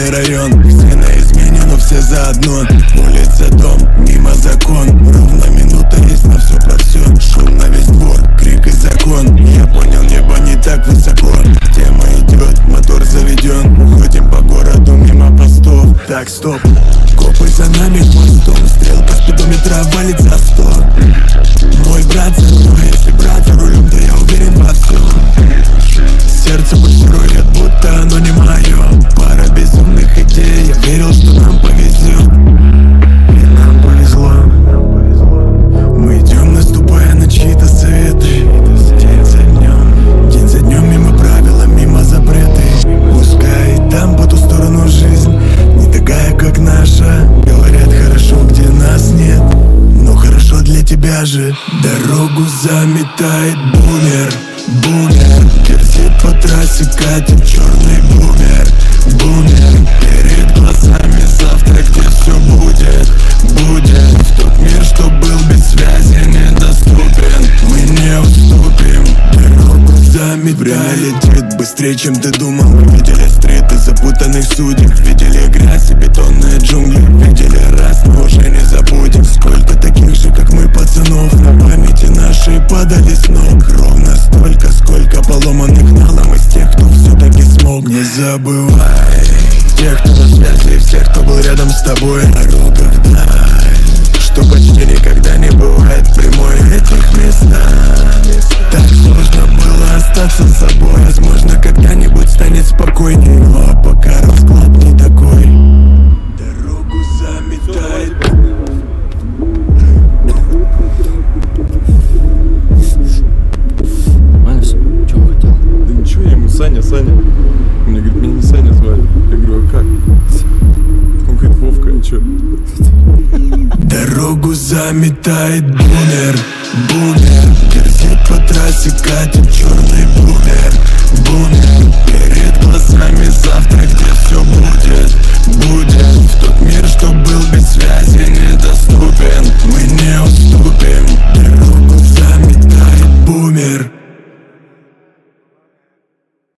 мой район. Все на измене, но все заодно. Улица, дом, мимо закон. Ровно минута есть на все про все. Шум на весь двор, крик и закон. Я понял, небо не так высоко. Тема идет, мотор заведен. Уходим по городу мимо постов. Так, стоп, копы за нами хвостом. Стрелка спидометра валит за 100. Мой брат за мной, если брат за рулем, то я уверен во всем. Сердце пульсирует, будто оно не мое. Пара безумных идей, я верил, что нам повезет. И нам повезло. Мы идем, наступая на чьи-то советы. День за днем мимо правила, мимо запреты. Пускай там по ту сторону жизнь не такая, как наша. Говорят, хорошо, где нас нет, но хорошо для тебя же. Дорогу заметает бумер. Бумер, дерзит по трассе, катит черный бумер. Бумер, перед глазами завтра, где все будет. Будет в тот мир, что был без связи недоступен. Мы не уступим. Дорогу заметает. Время летит быстрее, чем ты думал. Мы видели стриты запутанных судеб. Видели грязь и бетонные джунгли. Видели раз, но уже не забудем. Сколько таких же, как мы, пацанов на памяти нашей падали с ног. Ровно столько, сколько поломанных налом из тех, кто все-таки смог. Не забывай тех, кто на связи, и всех, кто был рядом с тобой. Дорога вдаль, что почти никогда не бывает прямой в этих местах. Так сложно было остаться собой. Возможно, когда-нибудь станет спокойней, но пока расклад не такой. Дорогу заметает. Саня. Он мне говорит, меня не Саня звали. Я говорю, а как? Он говорит, Вовка, а чё? Дорогу заметает бумер. Бумер, дерзит по трассе, катит черный бумер. Бумер, перед